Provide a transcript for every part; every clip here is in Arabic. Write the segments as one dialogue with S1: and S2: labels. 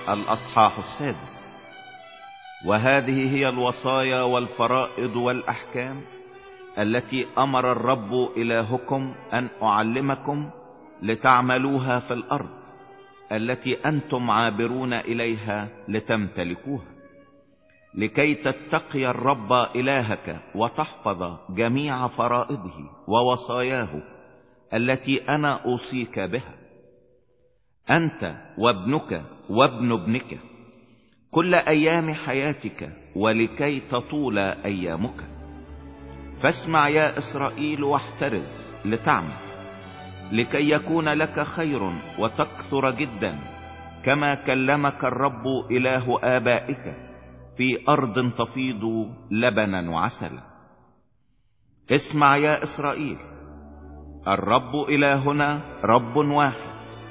S1: الأصحاح 6. وهذه هي الوصايا والفرائض والأحكام التي أمر الرب إلهكم أن أعلمكم لتعملوها في الأرض التي أنتم عابرون إليها لتمتلكوها، لكي تتقي الرب إلهك وتحفظ جميع فرائضه ووصاياه التي أنا أوصيك بها، أنت وابنك وابن ابنك كل أيام حياتك، ولكي تطول أيامك. فاسمع يا إسرائيل واحترز لتعمل، لكي يكون لك خير وتكثر جدا، كما كلمك الرب إله آبائك في أرض تفيض لبنا وعسلا. اسمع يا إسرائيل، الرب إلهنا رب واحد،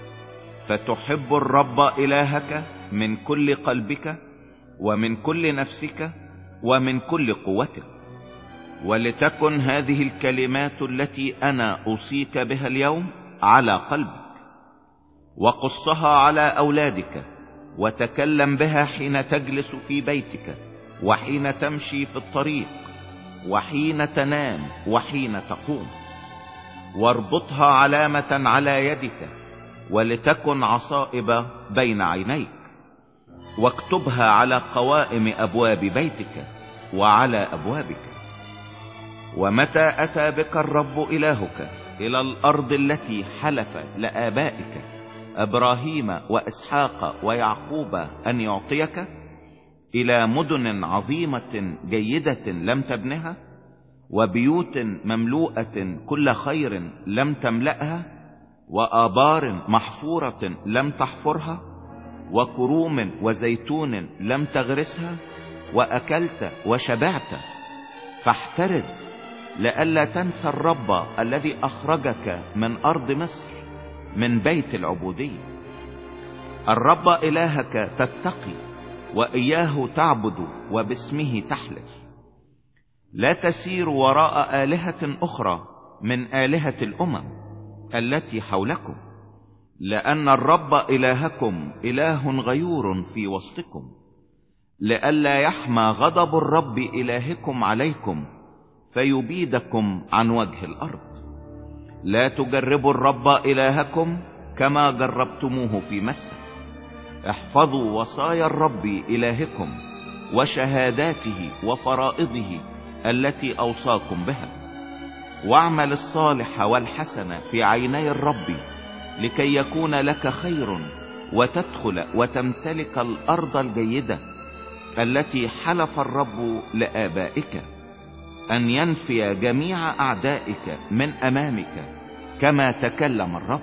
S1: فتحب الرب إلهك من كل قلبك ومن كل نفسك ومن كل قوتك. ولتكن هذه الكلمات التي أنا أوصيك بها اليوم على قلبك، وقصها على أولادك، وتكلم بها حين تجلس في بيتك، وحين تمشي في الطريق، وحين تنام، وحين تقوم. واربطها علامة على يدك، ولتكن عصائب بين عينيك، واكتبها على قوائم أبواب بيتك وعلى أبوابك. ومتى أتى بك الرب إلهك إلى الأرض التي حلف لآبائك إبراهيم وإسحاق ويعقوب أن يعطيك، إلى مدن عظيمة جيدة لم تبنها، وبيوت مملوءة كل خير لم تملأها، وآبار محفورة لم تحفرها، وكروم وزيتون لم تغرسها، وأكلت وشبعت، فاحترز لئلا تنسى الرب الذي أخرجك من أرض مصر، من بيت العبودية. الرب إلهك تتقي، وإياه تعبد، وباسمه تحلف. لا تسير وراء آلهة أخرى من آلهة الأمم التي حولكم، لأن الرب إلهكم إله غيور في وسطكم، لئلا يحمى غضب الرب إلهكم عليكم فيبيدكم عن وجه الأرض. لا تجربوا الرب إلهكم كما جربتموه في مصر. احفظوا وصايا الرب إلهكم وشهاداته وفرائضه التي أوصاكم بها، واعمل الصالح والحسن في عيني الرب، لكي يكون لك خير، وتدخل وتمتلك الأرض الجيدة التي حلف الرب لآبائك أن ينفي جميع أعدائك من أمامك، كما تكلم الرب.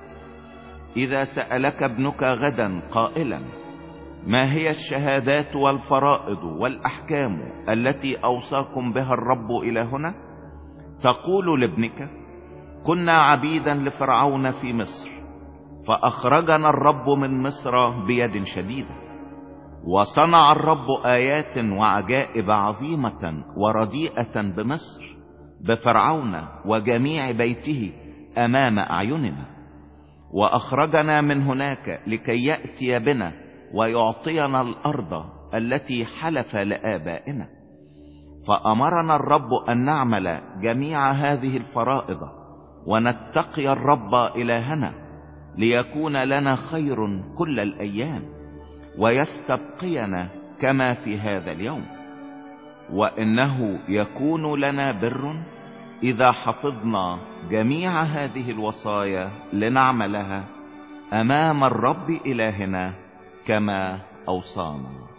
S1: إذا سألك ابنك غدا قائلا: ما هي الشهادات والفرائض والأحكام التي أوصاكم بها الرب إلهنا؟ تقول لابنك: كنا عبيدا لفرعون في مصر، فأخرجنا الرب من مصر بيد شديدة، وصنع الرب آيات وعجائب عظيمة ورديئة بمصر بفرعون وجميع بيته أمام أعيننا، وأخرجنا من هناك لكي يأتي بنا ويعطينا الأرض التي حلف لآبائنا. فأمرنا الرب أن نعمل جميع هذه الفرائض، ونتقي الرب إلهنا، ليكون لنا خير كل الأيام، ويستبقينا كما في هذا اليوم. وإنه يكون لنا بر إذا حفظنا جميع هذه الوصايا لنعملها أمام الرب إلهنا كما أوصانا.